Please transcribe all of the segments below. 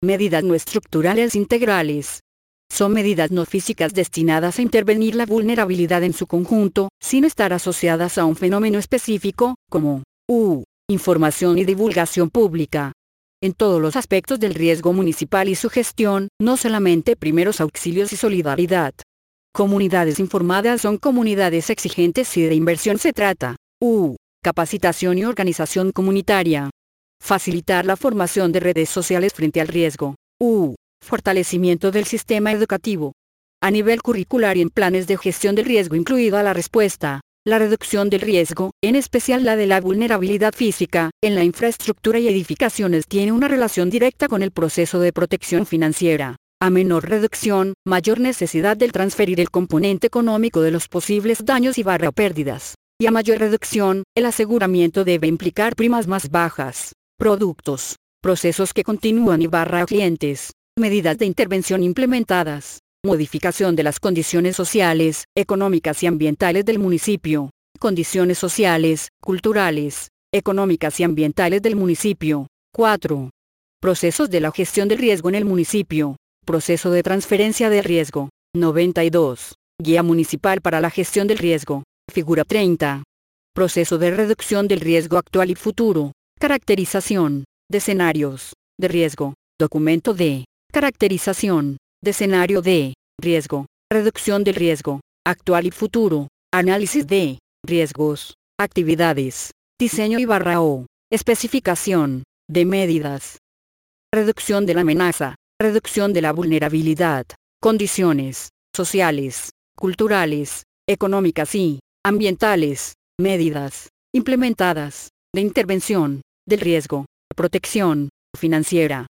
Medidas no estructurales integrales. Son medidas no físicas destinadas a intervenir la vulnerabilidad en su conjunto, sin estar asociadas a un fenómeno específico, como información y divulgación pública. En todos los aspectos del riesgo municipal y su gestión, no solamente primeros auxilios y solidaridad. Comunidades informadas son comunidades exigentes si de inversión se trata. Capacitación y organización comunitaria. Facilitar la formación de redes sociales frente al riesgo. Fortalecimiento del sistema educativo. A nivel curricular y en planes de gestión del riesgo incluida la respuesta. La reducción del riesgo, en especial la de la vulnerabilidad física, en la infraestructura y edificaciones tiene una relación directa con el proceso de protección financiera. A menor reducción, mayor necesidad del transferir el componente económico de los posibles daños y pérdidas. Y a mayor reducción, el aseguramiento debe implicar primas más bajas. Productos, procesos que continúan y clientes, medidas de intervención implementadas. Modificación de las condiciones sociales, económicas y ambientales del municipio. Condiciones sociales, culturales, económicas y ambientales del municipio. 4. Procesos de la gestión del riesgo en el municipio. Proceso de transferencia de riesgo. 92. Guía municipal para la gestión del riesgo. Figura 30. Proceso de reducción del riesgo actual y futuro. Caracterización de escenarios de riesgo. Documento de caracterización de escenario de riesgo, reducción del riesgo, actual y futuro, análisis de riesgos, actividades, diseño y especificación de medidas, reducción de la amenaza, reducción de la vulnerabilidad, condiciones sociales, culturales, económicas y ambientales, medidas implementadas de intervención del riesgo, protección financiera.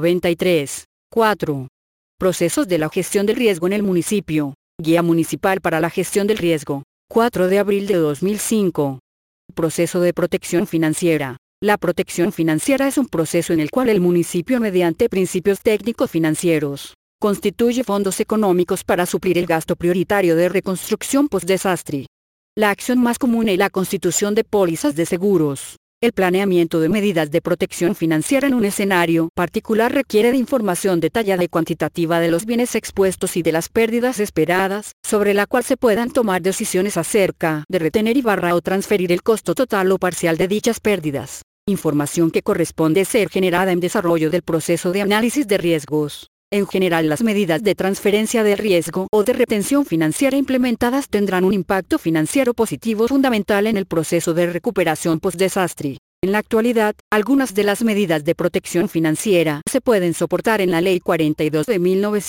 93. 4. Procesos de la gestión del riesgo en el municipio. Guía municipal para la gestión del riesgo. 4 de abril de 2005. Proceso de protección financiera. La protección financiera es un proceso en el cual el municipio, mediante principios técnico-financieros, constituye fondos económicos para suplir el gasto prioritario de reconstrucción post-desastre. La acción más común es la constitución de pólizas de seguros. El planeamiento de medidas de protección financiera en un escenario particular requiere de información detallada y cuantitativa de los bienes expuestos y de las pérdidas esperadas, sobre la cual se puedan tomar decisiones acerca de retener y o transferir el costo total o parcial de dichas pérdidas. Información que corresponde ser generada en desarrollo del proceso de análisis de riesgos. En general, las medidas de transferencia de riesgo o de retención financiera implementadas tendrán un impacto financiero positivo fundamental en el proceso de recuperación post-desastre. En la actualidad, algunas de las medidas de protección financiera se pueden soportar en la Ley 42 de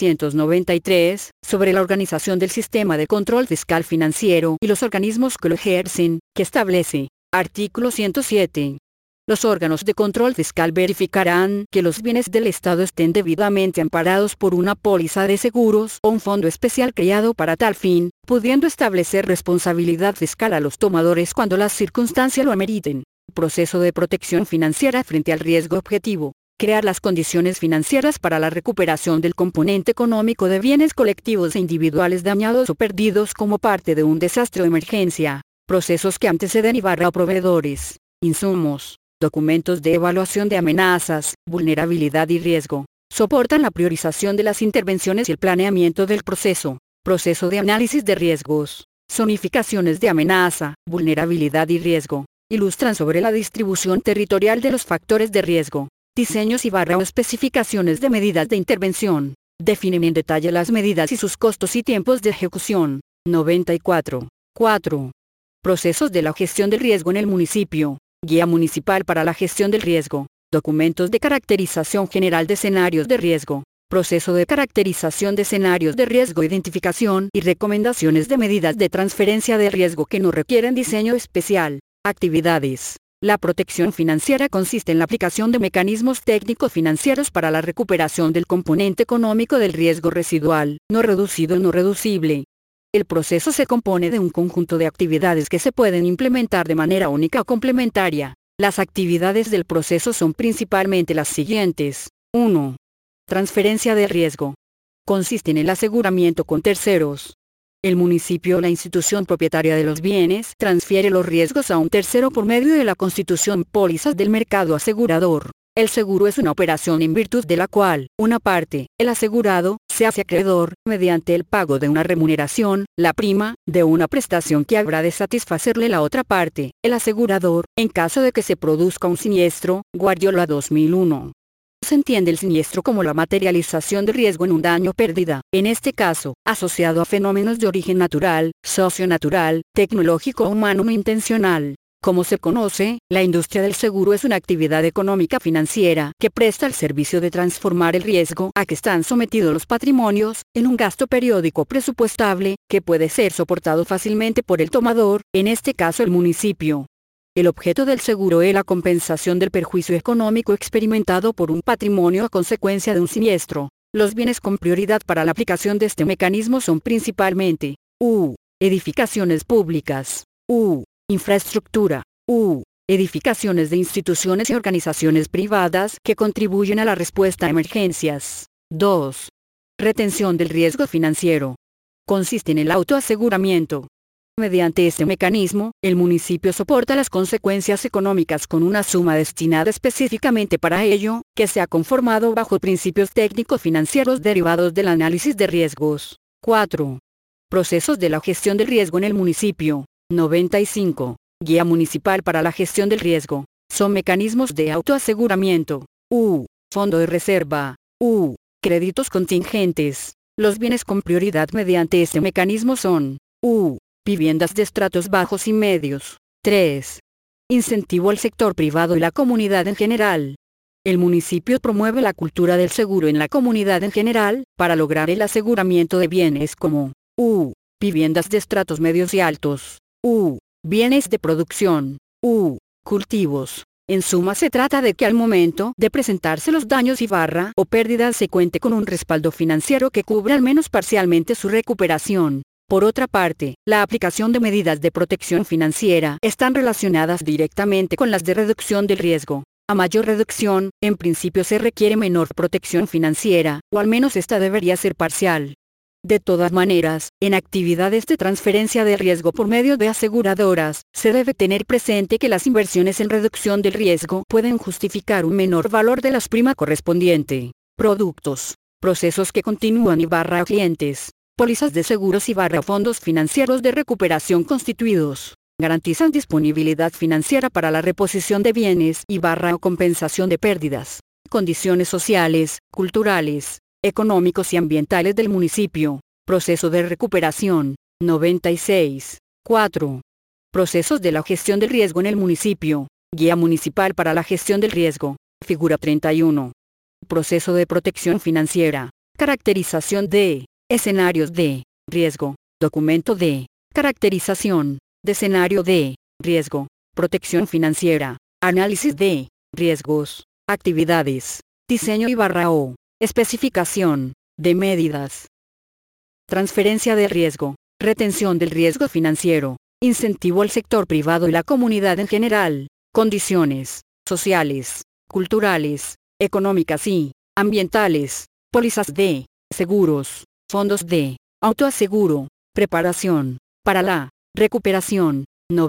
1993, sobre la organización del sistema de control fiscal financiero y los organismos que lo ejercen, que establece, artículo 107. Los órganos de control fiscal verificarán que los bienes del Estado estén debidamente amparados por una póliza de seguros o un fondo especial creado para tal fin, pudiendo establecer responsabilidad fiscal a los tomadores cuando las circunstancias lo ameriten. Proceso de protección financiera frente al riesgo objetivo. Crear las condiciones financieras para la recuperación del componente económico de bienes colectivos e individuales dañados o perdidos como parte de un desastre o emergencia. Procesos que anteceden y a proveedores, insumos, documentos de evaluación de amenazas, vulnerabilidad y riesgo. Soportan la priorización de las intervenciones y el planeamiento del proceso. Proceso de análisis de riesgos. Zonificaciones de amenaza, vulnerabilidad y riesgo. Ilustran sobre la distribución territorial de los factores de riesgo. Diseños y especificaciones de medidas de intervención. Definen en detalle las medidas y sus costos y tiempos de ejecución. 94. 4. Procesos de la gestión del riesgo en el municipio. Guía municipal para la gestión del riesgo. Documentos de caracterización general de escenarios de riesgo. Proceso de caracterización de escenarios de riesgo, identificación y recomendaciones de medidas de transferencia de riesgo que no requieren diseño especial. Actividades. La protección financiera consiste en la aplicación de mecanismos técnico-financieros para la recuperación del componente económico del riesgo residual, no reducido o no reducible. El proceso se compone de un conjunto de actividades que se pueden implementar de manera única o complementaria. Las actividades del proceso son principalmente las siguientes. 1. Transferencia de riesgo. Consiste en el aseguramiento con terceros. El municipio o la institución propietaria de los bienes transfiere los riesgos a un tercero por medio de la constitución de pólizas del mercado asegurador. El seguro es una operación en virtud de la cual, una parte, el asegurado, se hace acreedor, mediante el pago de una remuneración, la prima, de una prestación que habrá de satisfacerle la otra parte, el asegurador, en caso de que se produzca un siniestro. Guardiola 2001. Se entiende el siniestro como la materialización de riesgo en un daño o pérdida, en este caso, asociado a fenómenos de origen natural, socio-natural, tecnológico o humano no intencional. Como se conoce, la industria del seguro es una actividad económica financiera que presta el servicio de transformar el riesgo a que están sometidos los patrimonios, en un gasto periódico presupuestable, que puede ser soportado fácilmente por el tomador, en este caso el municipio. El objeto del seguro es la compensación del perjuicio económico experimentado por un patrimonio a consecuencia de un siniestro. Los bienes con prioridad para la aplicación de este mecanismo son principalmente edificaciones públicas, infraestructura, edificaciones de instituciones y organizaciones privadas que contribuyen a la respuesta a emergencias. 2. Retención del riesgo financiero. Consiste en el autoaseguramiento. Mediante este mecanismo, el municipio soporta las consecuencias económicas con una suma destinada específicamente para ello, que se ha conformado bajo principios técnico-financieros derivados del análisis de riesgos. 4. Procesos de la gestión del riesgo en el municipio. 95. Guía municipal para la gestión del riesgo. Son mecanismos de autoaseguramiento. Fondo de reserva. Créditos contingentes. Los bienes con prioridad mediante este mecanismo son viviendas de estratos bajos y medios. 3. Incentivo al sector privado y la comunidad en general. El municipio promueve la cultura del seguro en la comunidad en general, para lograr el aseguramiento de bienes como viviendas de estratos medios y altos, bienes de producción, cultivos. En suma, se trata de que al momento de presentarse los daños o pérdidas se cuente con un respaldo financiero que cubra al menos parcialmente su recuperación. Por otra parte, la aplicación de medidas de protección financiera están relacionadas directamente con las de reducción del riesgo. A mayor reducción, en principio se requiere menor protección financiera, o al menos esta debería ser parcial. De todas maneras, en actividades de transferencia de riesgo por medio de aseguradoras, se debe tener presente que las inversiones en reducción del riesgo pueden justificar un menor valor de las primas correspondiente. Productos, procesos que continúan clientes, pólizas de seguros y fondos financieros de recuperación constituidos. Garantizan disponibilidad financiera para la reposición de bienes o compensación de pérdidas. Condiciones sociales, culturales, económicos y ambientales del municipio. Proceso de recuperación. 96. 4. Procesos de la gestión del riesgo en el municipio. Guía municipal para la gestión del riesgo. Figura 31. Proceso de protección financiera. Caracterización de escenarios de riesgo. Documento de caracterización de escenario de riesgo. Protección financiera. Análisis de riesgos. Actividades. Diseño y especificación de medidas. Transferencia de riesgo. Retención del riesgo financiero. Incentivo al sector privado y la comunidad en general. Condiciones sociales, culturales, económicas y ambientales. Pólizas de seguros. Fondos de autoaseguro. Preparación para la recuperación.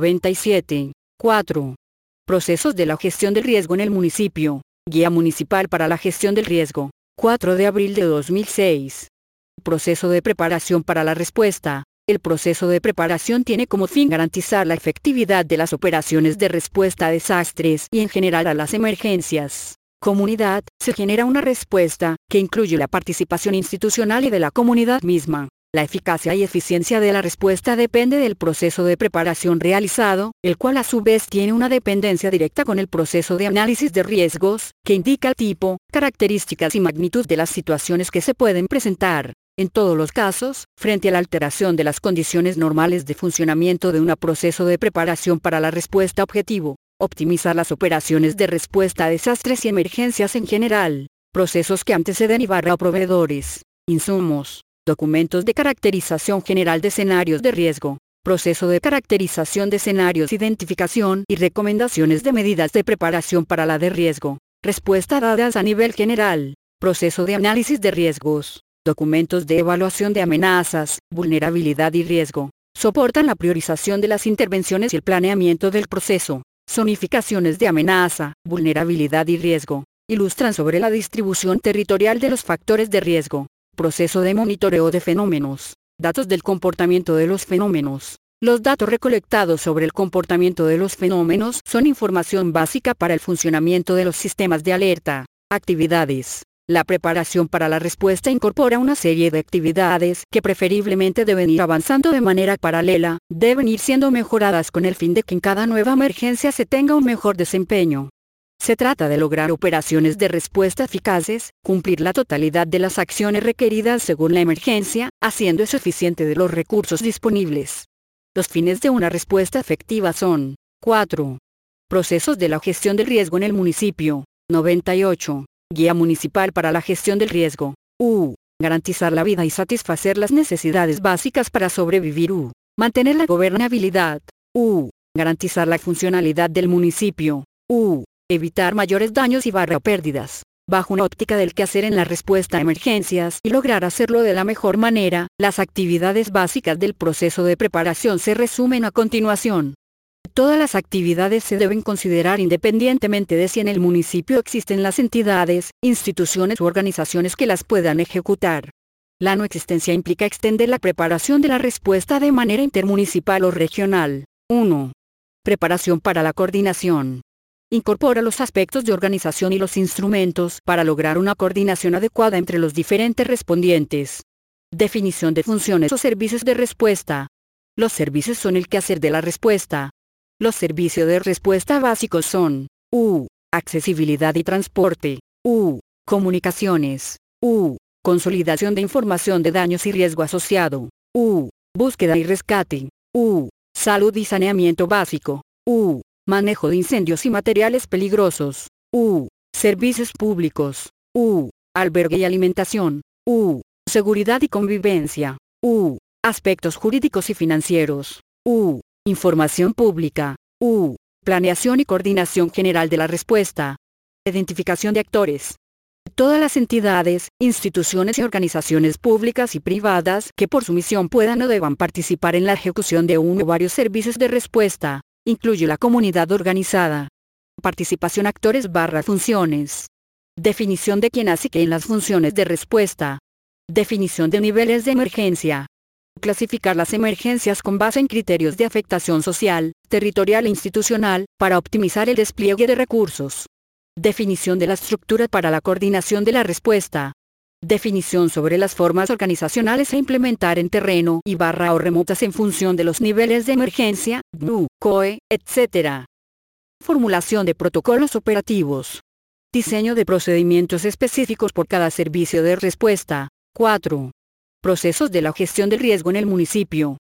97. 4. Procesos de la gestión del riesgo en el municipio. Guía municipal para la gestión del riesgo. 4 de abril de 2006. Proceso de preparación para la respuesta. El proceso de preparación tiene como fin garantizar la efectividad de las operaciones de respuesta a desastres y en general a las emergencias. Comunidad, se genera una respuesta, que incluye la participación institucional y de la comunidad misma. La eficacia y eficiencia de la respuesta depende del proceso de preparación realizado, el cual a su vez tiene una dependencia directa con el proceso de análisis de riesgos, que indica el tipo, características y magnitud de las situaciones que se pueden presentar. En todos los casos, frente a la alteración de las condiciones normales de funcionamiento de un proceso de preparación para la respuesta objetivo, optimizar las operaciones de respuesta a desastres y emergencias en general, procesos que anteceden a proveedores, insumos, documentos de caracterización general de escenarios de riesgo, proceso de caracterización de escenarios, identificación y recomendaciones de medidas de preparación para la de riesgo, respuesta dadas a nivel general, proceso de análisis de riesgos, documentos de evaluación de amenazas, vulnerabilidad y riesgo, soportan la priorización de las intervenciones y el planeamiento del proceso. Zonificaciones de amenaza, vulnerabilidad y riesgo. ilustran sobre la distribución territorial de los factores de riesgo, proceso de monitoreo de fenómenos, datos del comportamiento de los fenómenos. Los datos recolectados sobre el comportamiento de los fenómenos son información básica para el funcionamiento de los sistemas de alerta. Actividades. La preparación para la respuesta incorpora una serie de actividades que preferiblemente deben ir avanzando de manera paralela, deben ir siendo mejoradas con el fin de que en cada nueva emergencia se tenga un mejor desempeño. Se trata de lograr operaciones de respuesta eficaces, cumplir la totalidad de las acciones requeridas según la emergencia, haciendo eso eficiente de los recursos disponibles. Los fines de una respuesta efectiva son 4. Procesos de la gestión del riesgo en el municipio. 98. Guía municipal para la gestión del riesgo. Garantizar la vida y satisfacer las necesidades básicas para sobrevivir. Mantener la gobernabilidad. Garantizar la funcionalidad del municipio. Evitar mayores daños y pérdidas. Bajo una óptica del quehacer en la respuesta a emergencias y lograr hacerlo de la mejor manera, las actividades básicas del proceso de preparación se resumen a continuación. Todas las actividades se deben considerar independientemente de si en el municipio existen las entidades, instituciones u organizaciones que las puedan ejecutar. La no existencia implica extender la preparación de la respuesta de manera intermunicipal o regional. 1. Preparación para la coordinación. Incorpora los aspectos de organización y los instrumentos para lograr una coordinación adecuada entre los diferentes respondientes. Definición de funciones o servicios de respuesta. Los servicios son el quehacer de la respuesta. Los servicios de respuesta básicos son accesibilidad y transporte, comunicaciones, consolidación de información de daños y riesgo asociado, búsqueda y rescate, salud y saneamiento básico, manejo de incendios y materiales peligrosos, servicios públicos, albergue y alimentación, seguridad y convivencia, aspectos jurídicos y financieros, información pública, planeación y coordinación general de la respuesta, identificación de actores. Todas las entidades, instituciones y organizaciones públicas y privadas que por su misión puedan o deban participar en la ejecución de uno o varios servicios de respuesta, incluye la comunidad organizada. Participación actores / funciones. Definición de quién hace qué en las funciones de respuesta. Definición de niveles de emergencia. Clasificar las emergencias con base en criterios de afectación social, territorial e institucional, para optimizar el despliegue de recursos. Definición de la estructura para la coordinación de la respuesta. Definición sobre las formas organizacionales a implementar en terreno y / o remotas en función de los niveles de emergencia, COE, etc. Formulación de protocolos operativos. Diseño de procedimientos específicos por cada servicio de respuesta. 4. Procesos de la gestión del riesgo en el municipio.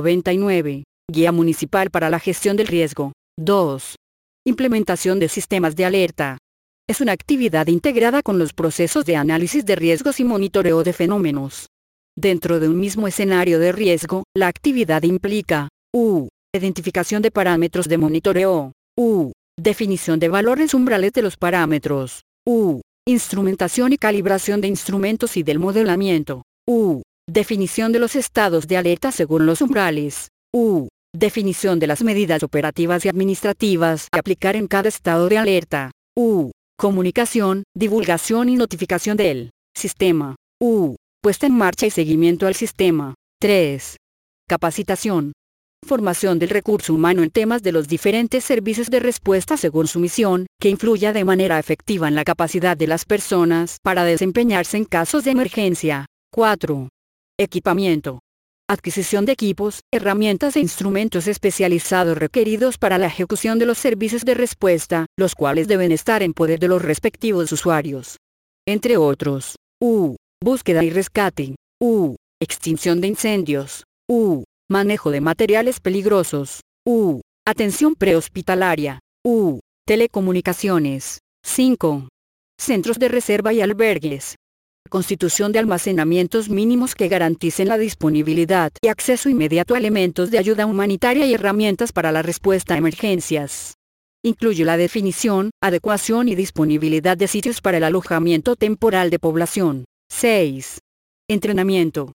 99. Guía municipal para la gestión del riesgo. 2. Implementación de sistemas de alerta. Es una actividad integrada con los procesos de análisis de riesgos y monitoreo de fenómenos. Dentro de un mismo escenario de riesgo, la actividad implica identificación de parámetros de monitoreo, definición de valores umbrales de los parámetros, instrumentación y calibración de instrumentos y del modelamiento, definición de los estados de alerta según los umbrales, definición de las medidas operativas y administrativas a aplicar en cada estado de alerta, comunicación, divulgación y notificación del sistema, puesta en marcha y seguimiento al sistema. 3. Capacitación. Formación del recurso humano en temas de los diferentes servicios de respuesta según su misión, que influya de manera efectiva en la capacidad de las personas para desempeñarse en casos de emergencia. 4. Equipamiento. Adquisición de equipos, herramientas e instrumentos especializados requeridos para la ejecución de los servicios de respuesta, los cuales deben estar en poder de los respectivos usuarios. Entre otros. Búsqueda y rescate. Extinción de incendios. Manejo de materiales peligrosos. Atención prehospitalaria. Telecomunicaciones. 5. Centros de reserva y albergues. Constitución de almacenamientos mínimos que garanticen la disponibilidad y acceso inmediato a elementos de ayuda humanitaria y herramientas para la respuesta a emergencias. Incluye la definición, adecuación y disponibilidad de sitios para el alojamiento temporal de población. 6. Entrenamiento.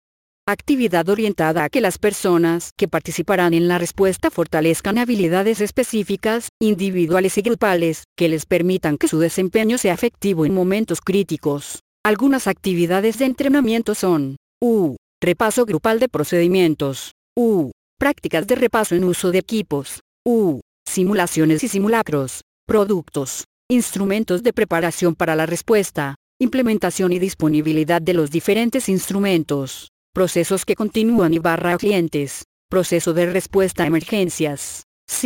Actividad orientada a que las personas que participarán en la respuesta fortalezcan habilidades específicas, individuales y grupales, que les permitan que su desempeño sea efectivo en momentos críticos. Algunas actividades de entrenamiento son: repaso grupal de procedimientos. Prácticas de repaso en uso de equipos. Simulaciones y simulacros. Productos. Instrumentos de preparación para la respuesta. Implementación y disponibilidad de los diferentes instrumentos. Procesos que continúan y clientes. Proceso de respuesta a emergencias.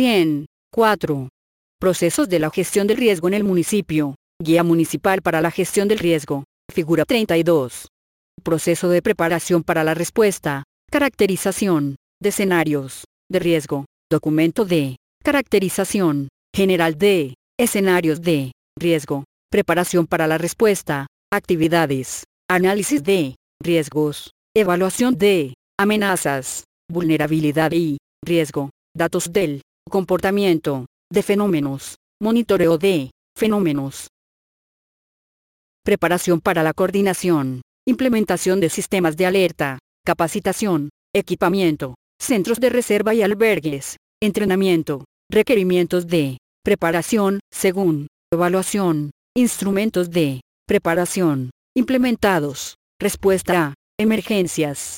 104. Procesos de la gestión del riesgo en el municipio. Guía municipal para la gestión del riesgo. Figura 32. Proceso de preparación para la respuesta. Caracterización de escenarios de riesgo. Documento de caracterización general de escenarios de riesgo. Preparación para la respuesta. Actividades. Análisis de riesgos. Evaluación de amenazas, vulnerabilidad y riesgo. Datos del comportamiento de fenómenos. Monitoreo de fenómenos. Preparación para la coordinación. Implementación de sistemas de alerta. Capacitación. Equipamiento. Centros de reserva y albergues. Entrenamiento. Requerimientos de preparación, según evaluación. Instrumentos de preparación implementados. Respuesta a emergencias.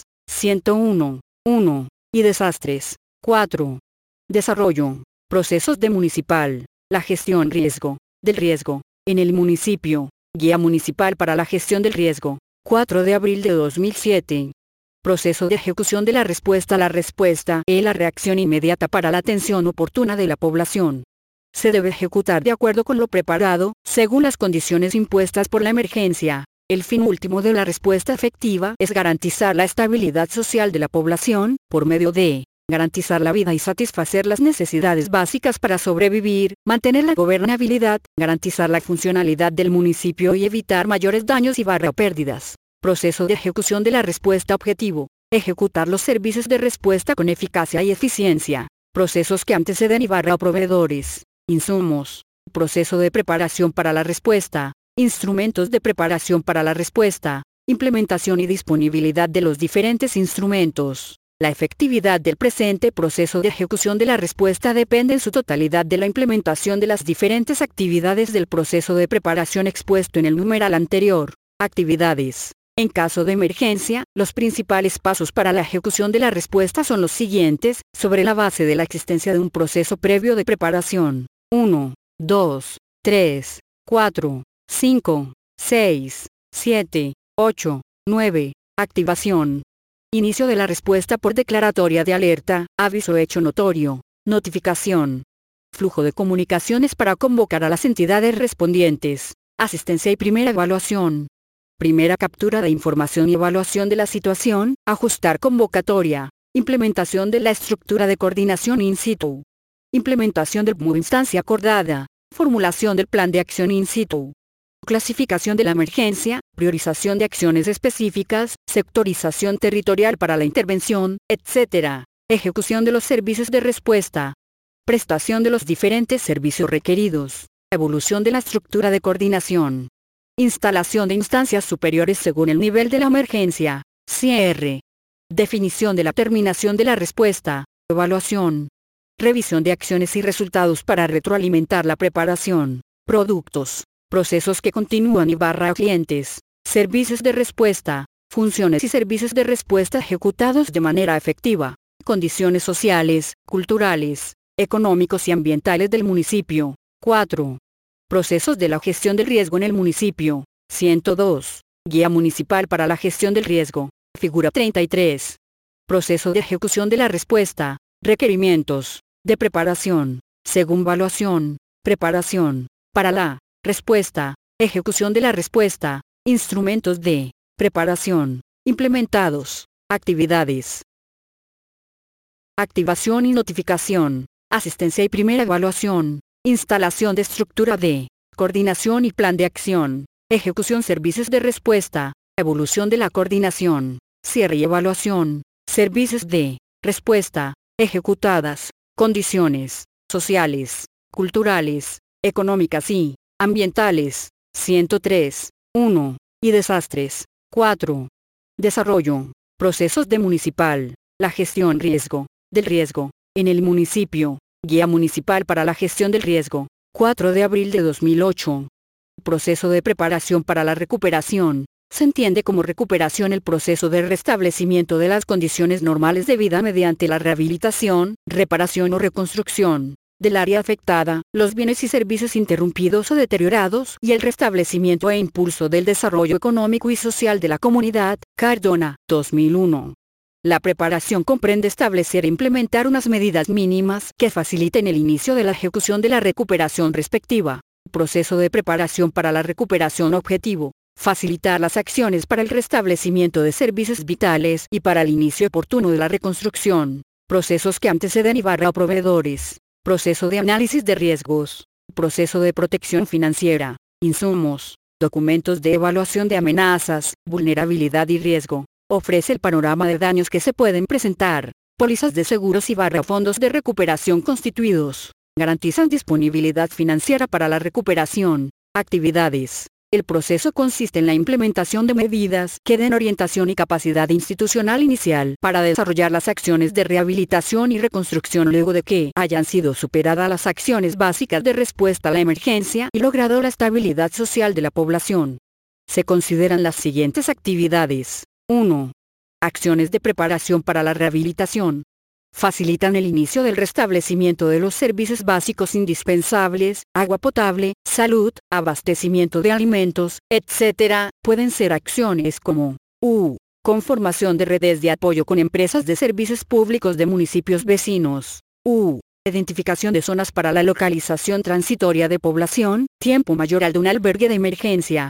101. Y desastres. 4. Desarrollo. Procesos de municipal. La gestión del riesgo. En el municipio. Guía municipal para la gestión del riesgo. 4 de abril de 2007. Proceso de ejecución de la respuesta. La respuesta es la reacción inmediata para la atención oportuna de la población. Se debe ejecutar de acuerdo con lo preparado, según las condiciones impuestas por la emergencia. El fin último de la respuesta efectiva es garantizar la estabilidad social de la población, por medio de garantizar la vida y satisfacer las necesidades básicas para sobrevivir, mantener la gobernabilidad, garantizar la funcionalidad del municipio y evitar mayores daños y pérdidas. Proceso de ejecución de la respuesta. Objetivo: ejecutar los servicios de respuesta con eficacia y eficiencia. Procesos que anteceden y proveedores, insumos. Proceso de preparación para la respuesta. Instrumentos de preparación para la respuesta. Implementación y disponibilidad de los diferentes instrumentos. La efectividad del presente proceso de ejecución de la respuesta depende en su totalidad de la implementación de las diferentes actividades del proceso de preparación expuesto en el numeral anterior. Actividades. En caso de emergencia, los principales pasos para la ejecución de la respuesta son los siguientes, sobre la base de la existencia de un proceso previo de preparación. 1, 2, 3, 4, 5, 6, 7, 8, 9. Activación. Inicio de la respuesta por declaratoria de alerta, aviso hecho notorio. Notificación. Flujo de comunicaciones para convocar a las entidades respondientes. Asistencia y primera evaluación. Primera captura de información y evaluación de la situación. Ajustar convocatoria. Implementación de la estructura de coordinación in situ. Implementación del PMU instancia acordada. Formulación del plan de acción in situ. Clasificación de la emergencia, priorización de acciones específicas, sectorización territorial para la intervención, etc. Ejecución de los servicios de respuesta. Prestación de los diferentes servicios requeridos. Evolución de la estructura de coordinación. Instalación de instancias superiores según el nivel de la emergencia. Cierre. Definición de la terminación de la respuesta. Evaluación. Revisión de acciones y resultados para retroalimentar la preparación. Productos. Procesos que continúan y clientes. Servicios de respuesta. Funciones y servicios de respuesta ejecutados de manera efectiva. Condiciones sociales, culturales, económicos y ambientales del municipio. 4. Procesos de la gestión del riesgo en el municipio. 102. Guía municipal para la gestión del riesgo. Figura 33. Proceso de ejecución de la respuesta. Requerimientos de preparación. Según evaluación. Preparación para la respuesta. Ejecución de la respuesta. Instrumentos de preparación implementados. Actividades. Activación y notificación. Asistencia y primera evaluación. Instalación de estructura de coordinación y plan de acción. Ejecución servicios de respuesta. Evolución de la coordinación. Cierre y evaluación. Servicios de respuesta ejecutadas. Condiciones sociales, culturales, económicas y ambientales. 103. 1. Y desastres. 4. Desarrollo. Procesos de municipal. La gestión del riesgo. En el municipio. Guía municipal para la gestión del riesgo. 4 de abril de 2008. Proceso de preparación para la recuperación. Se entiende como recuperación el proceso de restablecimiento de las condiciones normales de vida mediante la rehabilitación, reparación o reconstrucción del área afectada, los bienes y servicios interrumpidos o deteriorados y el restablecimiento e impulso del desarrollo económico y social de la comunidad. Cardona, 2001. La preparación comprende establecer e implementar unas medidas mínimas que faciliten el inicio de la ejecución de la recuperación respectiva. Proceso de preparación para la recuperación objetivo. Facilitar las acciones para el restablecimiento de servicios vitales y para el inicio oportuno de la reconstrucción. Procesos que anteceden y/o proveedores. Proceso de análisis de riesgos. Proceso de protección financiera. Insumos. Documentos de evaluación de amenazas, vulnerabilidad y riesgo. Ofrece el panorama de daños que se pueden presentar. Pólizas de seguros y/o fondos de recuperación constituidos. Garantizan disponibilidad financiera para la recuperación. Actividades. El proceso consiste en la implementación de medidas que den orientación y capacidad institucional inicial para desarrollar las acciones de rehabilitación y reconstrucción luego de que hayan sido superadas las acciones básicas de respuesta a la emergencia y logrado la estabilidad social de la población. Se consideran las siguientes actividades. 1. Acciones de preparación para la rehabilitación. Facilitan el inicio del restablecimiento de los servicios básicos indispensables, agua potable, salud, abastecimiento de alimentos, etc. Pueden ser acciones como conformación de redes de apoyo con empresas de servicios públicos de municipios vecinos. Identificación de zonas para la localización transitoria de población, tiempo mayor al de un albergue de emergencia.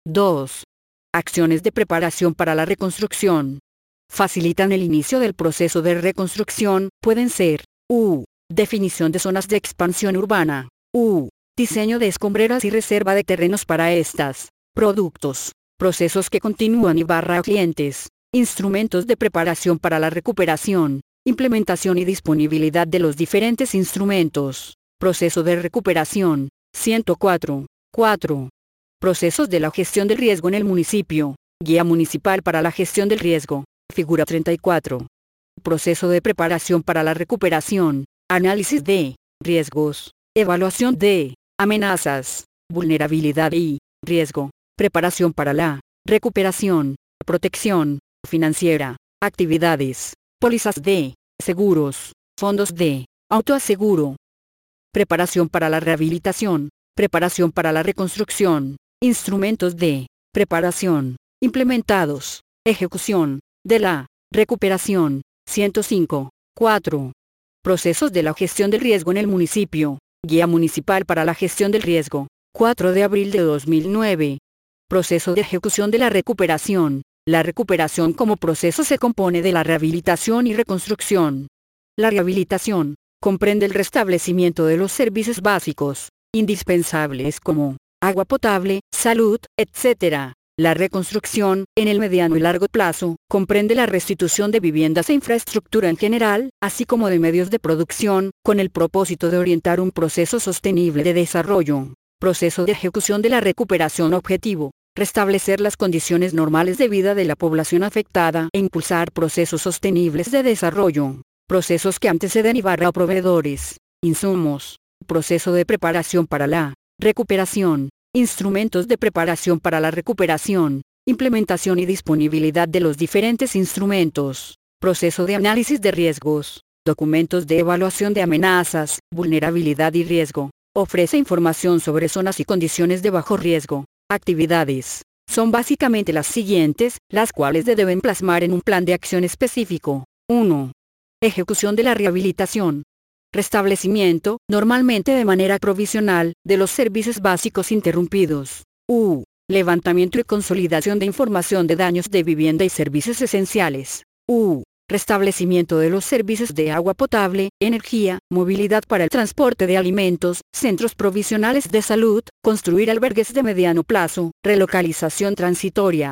2. Acciones de preparación para la reconstrucción. Facilitan el inicio del proceso de reconstrucción, pueden ser definición de zonas de expansión urbana, diseño de escombreras y reserva de terrenos para estas, productos, procesos que continúan y/o clientes, instrumentos de preparación para la recuperación, implementación y disponibilidad de los diferentes instrumentos, proceso de recuperación, 104. 4. Procesos de la gestión del riesgo en el municipio, guía municipal para la gestión del riesgo. Figura 34. Proceso de preparación para la recuperación, análisis de riesgos, evaluación de amenazas, vulnerabilidad y riesgo, preparación para la recuperación, protección financiera, actividades, pólizas de seguros, fondos de autoaseguro, preparación para la rehabilitación, preparación para la reconstrucción, instrumentos de preparación, implementados, ejecución de la recuperación. 105. 4. Procesos de la gestión del riesgo en el municipio. Guía municipal para la gestión del riesgo. 4 de abril de 2009. Proceso de ejecución de la recuperación. La recuperación como proceso se compone de la rehabilitación y reconstrucción. La rehabilitación comprende el restablecimiento de los servicios básicos, indispensables como agua potable, salud, etc. La reconstrucción, en el mediano y largo plazo, comprende la restitución de viviendas e infraestructura en general, así como de medios de producción, con el propósito de orientar un proceso sostenible de desarrollo. Proceso de ejecución de la recuperación objetivo. Restablecer las condiciones normales de vida de la población afectada e impulsar procesos sostenibles de desarrollo. Procesos que anteceden y/o proveedores, insumos. Proceso de preparación para la recuperación. Instrumentos de preparación para la recuperación, implementación y disponibilidad de los diferentes instrumentos, proceso de análisis de riesgos, documentos de evaluación de amenazas, vulnerabilidad y riesgo, ofrece información sobre zonas y condiciones de bajo riesgo, actividades. Son básicamente las siguientes, las cuales se deben plasmar en un plan de acción específico. 1. Ejecución de la rehabilitación. Restablecimiento, normalmente de manera provisional, de los servicios básicos interrumpidos. Levantamiento y consolidación de información de daños de vivienda y servicios esenciales. Restablecimiento de los servicios de agua potable, energía, movilidad para el transporte de alimentos, centros provisionales de salud, construir albergues de mediano plazo, relocalización transitoria.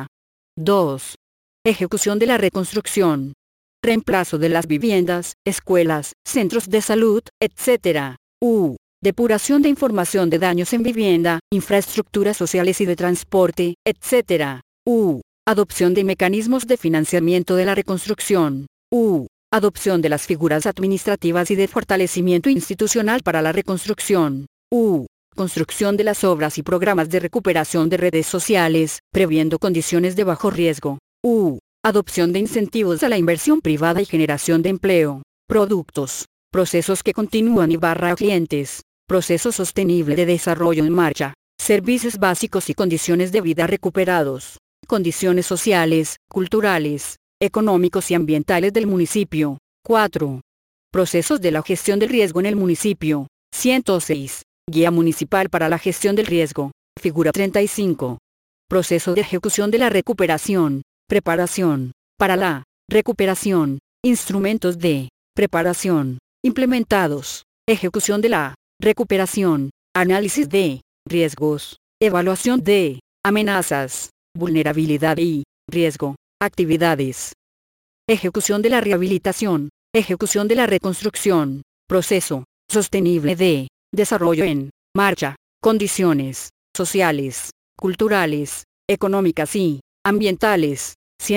2. Ejecución de la reconstrucción. Reemplazo de las viviendas, escuelas, centros de salud, etc. Depuración de información de daños en vivienda, infraestructuras sociales y de transporte, etc. Adopción de mecanismos de financiamiento de la reconstrucción. U. Adopción de las figuras administrativas y de fortalecimiento institucional para la reconstrucción. U. Construcción de las obras y programas de recuperación de redes sociales, previendo condiciones de bajo riesgo. U. Adopción de incentivos a la inversión privada y generación de empleo. Productos. Procesos que continúan y clientes. Proceso sostenible de desarrollo en marcha. Servicios básicos y condiciones de vida recuperados. Condiciones sociales, culturales, económicos y ambientales del municipio. 4. Procesos de la gestión del riesgo en el municipio. 106. Guía municipal para la gestión del riesgo. Figura 35. Proceso de ejecución de la recuperación. Preparación. Para la recuperación. Instrumentos de preparación. Implementados. Ejecución de la recuperación. Análisis de riesgos. Evaluación de amenazas. Vulnerabilidad y riesgo. Actividades. Ejecución de la rehabilitación. Ejecución de la reconstrucción. Proceso sostenible de desarrollo en marcha. Condiciones sociales, culturales, económicas y ambientales.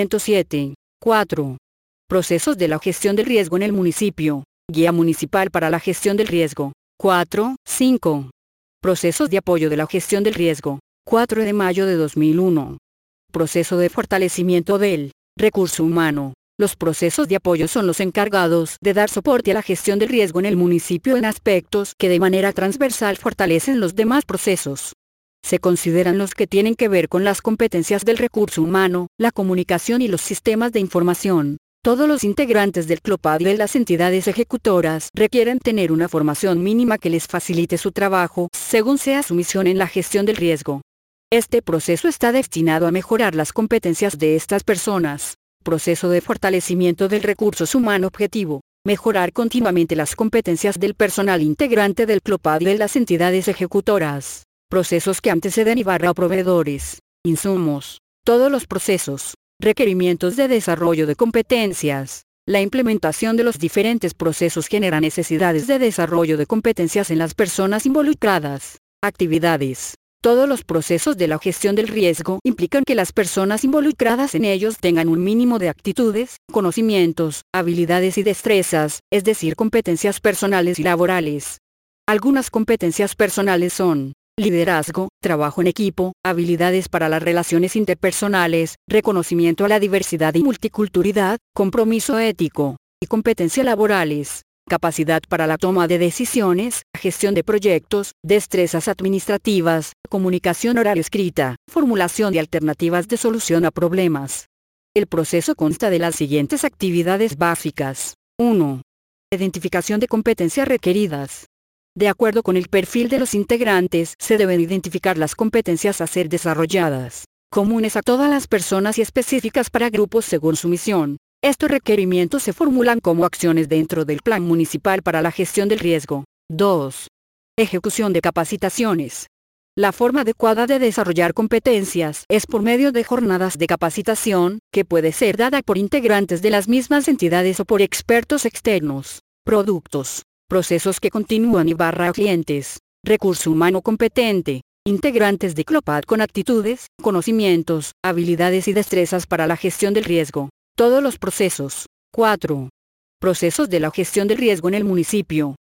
107. 4. Procesos de la gestión del riesgo en el municipio. Guía municipal para la gestión del riesgo. 4. 5. Procesos de apoyo de la gestión del riesgo. 4 de mayo de 2001. Proceso de fortalecimiento del recurso humano. Los procesos de apoyo son los encargados de dar soporte a la gestión del riesgo en el municipio en aspectos que de manera transversal fortalecen los demás procesos. Se consideran los que tienen que ver con las competencias del recurso humano, la comunicación y los sistemas de información. Todos los integrantes del CLOPAD y de las entidades ejecutoras requieren tener una formación mínima que les facilite su trabajo, según sea su misión en la gestión del riesgo. Este proceso está destinado a mejorar las competencias de estas personas. Proceso de fortalecimiento del recursos humano objetivo. Mejorar continuamente las competencias del personal integrante del CLOPAD y de las entidades ejecutoras. Procesos que anteceden y proveedores, insumos, todos los procesos, requerimientos de desarrollo de competencias. La implementación de los diferentes procesos genera necesidades de desarrollo de competencias en las personas involucradas. Actividades. Todos los procesos de la gestión del riesgo implican que las personas involucradas en ellos tengan un mínimo de actitudes, conocimientos, habilidades y destrezas, es decir, competencias personales y laborales. Algunas competencias personales son liderazgo, trabajo en equipo, habilidades para las relaciones interpersonales, reconocimiento a la diversidad y multiculturalidad, compromiso ético, y competencias laborales. Capacidad para la toma de decisiones, gestión de proyectos, destrezas administrativas, comunicación oral y escrita, formulación de alternativas de solución a problemas. El proceso consta de las siguientes actividades básicas. 1. Identificación de competencias requeridas. De acuerdo con el perfil de los integrantes, se deben identificar las competencias a ser desarrolladas, comunes a todas las personas y específicas para grupos según su misión. Estos requerimientos se formulan como acciones dentro del Plan Municipal para la Gestión del Riesgo. 2. Ejecución de capacitaciones. La forma adecuada de desarrollar competencias es por medio de jornadas de capacitación, que puede ser dada por integrantes de las mismas entidades o por expertos externos. Productos. Procesos que continúan y clientes. Recurso humano competente. Integrantes de CLOPAD con actitudes, conocimientos, habilidades y destrezas para la gestión del riesgo. Todos los procesos. 4. Procesos de la gestión del riesgo en el municipio.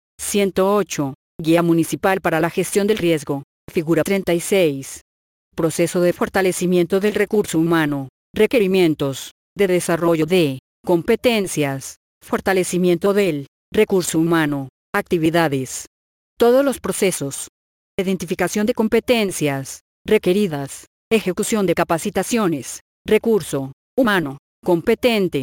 108. Guía municipal para la gestión del riesgo. Figura 36. Proceso de fortalecimiento del recurso humano. Requerimientos. De desarrollo de competencias. Fortalecimiento del recurso humano. Actividades. Todos los procesos. Identificación de competencias requeridas. Ejecución de capacitaciones. Recurso humano competente.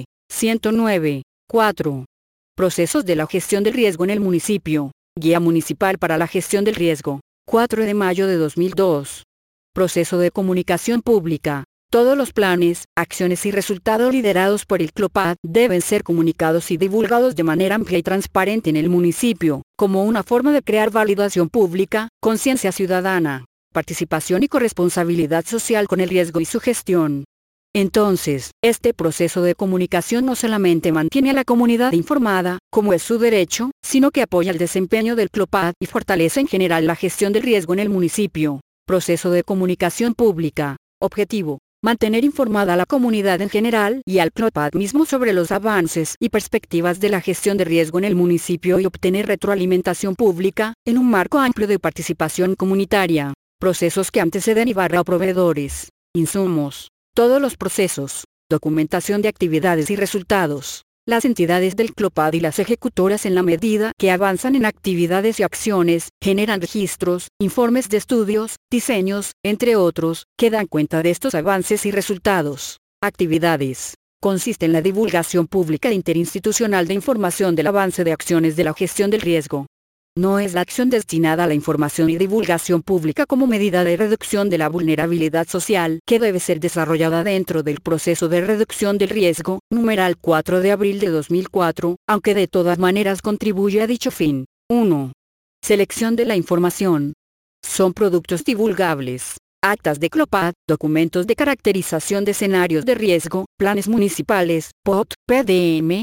109. 4. Procesos de la gestión del riesgo en el municipio. Guía municipal para la gestión del riesgo. 4 de mayo de 2002. Proceso de comunicación pública. Todos los planes, acciones y resultados liderados por el CLOPAD deben ser comunicados y divulgados de manera amplia y transparente en el municipio, como una forma de crear validación pública, conciencia ciudadana, participación y corresponsabilidad social con el riesgo y su gestión. Entonces, este proceso de comunicación no solamente mantiene a la comunidad informada, como es su derecho, sino que apoya el desempeño del CLOPAD y fortalece en general la gestión del riesgo en el municipio. Proceso de comunicación pública. Objetivo. Mantener informada a la comunidad en general y al CLOPAD mismo sobre los avances y perspectivas de la gestión de riesgo en el municipio y obtener retroalimentación pública, en un marco amplio de participación comunitaria. Procesos que anteceden y barra proveedores, insumos, todos los procesos, documentación de actividades y resultados. Las entidades del CLOPAD y las ejecutoras en la medida que avanzan en actividades y acciones, generan registros, informes de estudios, diseños, entre otros, que dan cuenta de estos avances y resultados. Actividades. Consiste en la divulgación pública e interinstitucional de información del avance de acciones de la gestión del riesgo. No es la acción destinada a la información y divulgación pública como medida de reducción de la vulnerabilidad social que debe ser desarrollada dentro del proceso de reducción del riesgo, numeral 4 de abril de 2004, aunque de todas maneras contribuye a dicho fin. 1. Selección de la información. Son productos divulgables. Actas de CLOPAD, documentos de caracterización de escenarios de riesgo, planes municipales, POT, PDM,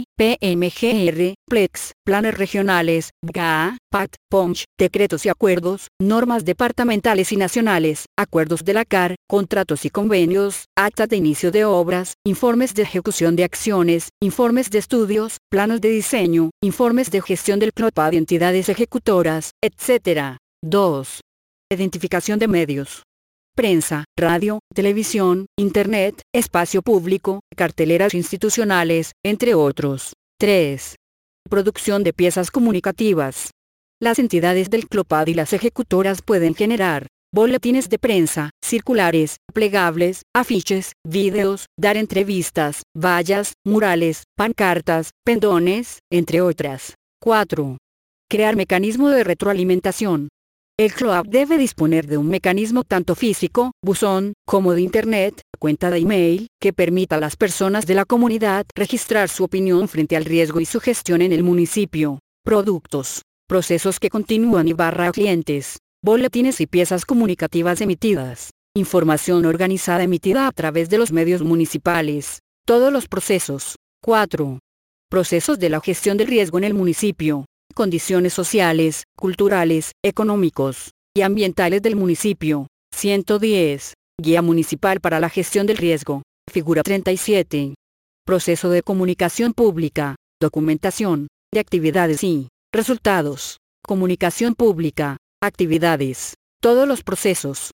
PMGR, PLEX, planes regionales, GA, PAT, PONCH, decretos y acuerdos, normas departamentales y nacionales, acuerdos de la CAR, contratos y convenios, actas de inicio de obras, informes de ejecución de acciones, informes de estudios, planos de diseño, informes de gestión del CLOPAD y entidades ejecutoras, etc. 2. Identificación de medios. Prensa, radio, televisión, internet, espacio público, carteleras institucionales, entre otros. 3. Producción de piezas comunicativas. Las entidades del CLOPAD y las ejecutoras pueden generar boletines de prensa, circulares, plegables, afiches, videos, dar entrevistas, vallas, murales, pancartas, pendones, entre otras. 4. Crear mecanismo de retroalimentación. El CLOPAD debe disponer de un mecanismo tanto físico, buzón, como de Internet, cuenta de email, que permita a las personas de la comunidad registrar su opinión frente al riesgo y su gestión en el municipio. Productos, procesos que continúan y barra clientes, boletines y piezas comunicativas emitidas, información organizada emitida a través de los medios municipales, todos los procesos. 4. Procesos de la gestión del riesgo en el municipio. Condiciones sociales, culturales, económicos y ambientales del municipio. 110. Guía municipal para la gestión del riesgo. Figura 37. Proceso de comunicación pública, documentación, de actividades y resultados. Comunicación pública, actividades, todos los procesos.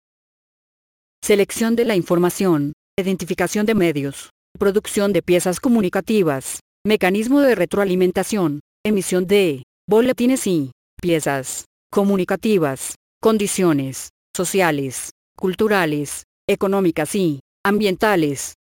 Selección de la información, identificación de medios, producción de piezas comunicativas, mecanismo de retroalimentación, emisión de boletines y piezas comunicativas, condiciones sociales, culturales, económicas y ambientales.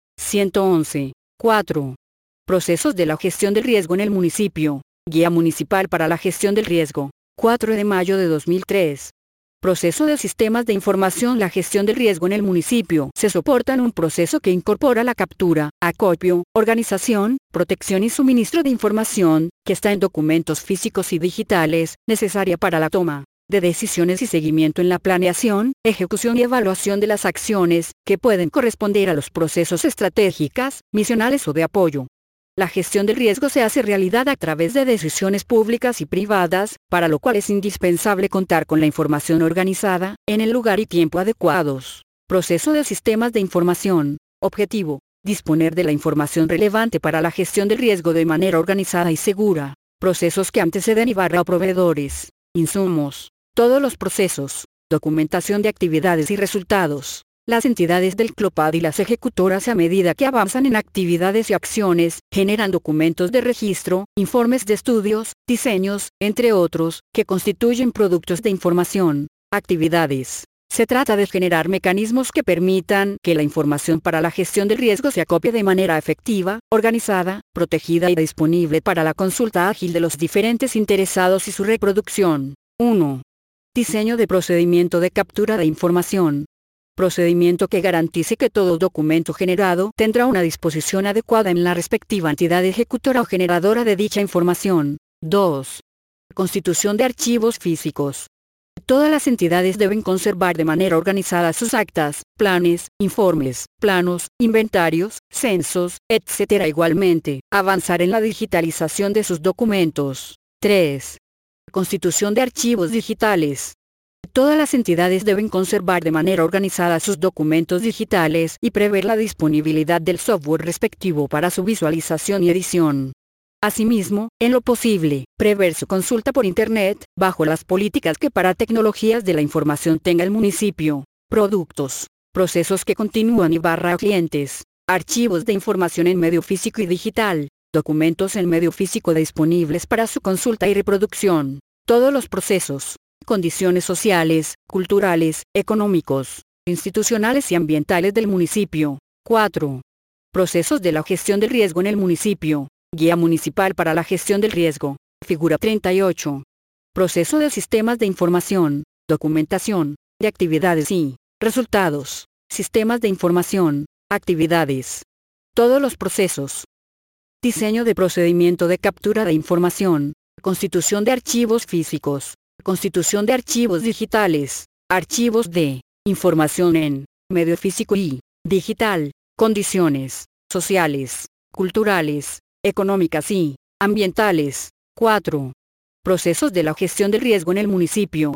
111. 4. Procesos de la gestión del riesgo en el municipio. Guía municipal para la gestión del riesgo. 4 de mayo de 2003. Proceso de sistemas de información. La gestión del riesgo en el municipio se soporta en un proceso que incorpora la captura, acopio, organización, protección y suministro de información, que está en documentos físicos y digitales, necesaria para la toma de decisiones y seguimiento en la planeación, ejecución y evaluación de las acciones, que pueden corresponder a los procesos estratégicos, misionales o de apoyo. La gestión del riesgo se hace realidad a través de decisiones públicas y privadas, para lo cual es indispensable contar con la información organizada, en el lugar y tiempo adecuados. Proceso de sistemas de información. Objetivo: disponer de la información relevante para la gestión del riesgo de manera organizada y segura. Procesos que anteceden y barra proveedores. Insumos. Todos los procesos. Documentación de actividades y resultados. Las entidades del CLOPAD y las ejecutoras a medida que avanzan en actividades y acciones, generan documentos de registro, informes de estudios, diseños, entre otros, que constituyen productos de información. Actividades. Se trata de generar mecanismos que permitan que la información para la gestión del riesgo se acopie de manera efectiva, organizada, protegida y disponible para la consulta ágil de los diferentes interesados y su reproducción. 1. Diseño de procedimiento de captura de información. Procedimiento que garantice que todo documento generado tendrá una disposición adecuada en la respectiva entidad ejecutora o generadora de dicha información. 2. Constitución de archivos físicos. Todas las entidades deben conservar de manera organizada sus actas, planes, informes, planos, inventarios, censos, etc. Igualmente, avanzar en la digitalización de sus documentos. 3. Constitución de archivos digitales. Todas las entidades deben conservar de manera organizada sus documentos digitales y prever la disponibilidad del software respectivo para su visualización y edición. Asimismo, en lo posible, prever su consulta por Internet, bajo las políticas que para tecnologías de la información tenga el municipio, productos, procesos que continúan y clientes, archivos de información en medio físico y digital, documentos en medio físico disponibles para su consulta y reproducción, todos los procesos, condiciones sociales, culturales, económicos, institucionales y ambientales del municipio. 4. Procesos de la gestión del riesgo en el municipio. Guía Municipal para la Gestión del Riesgo. Figura 38. Proceso de sistemas de información, documentación, de actividades y resultados. Sistemas de información, actividades. Todos los procesos. Diseño de procedimiento de captura de información. Constitución de archivos físicos. Constitución de archivos digitales. Archivos de información en medio físico y digital. Condiciones sociales, culturales, económicas y ambientales. 4. Procesos de la gestión del riesgo en el municipio.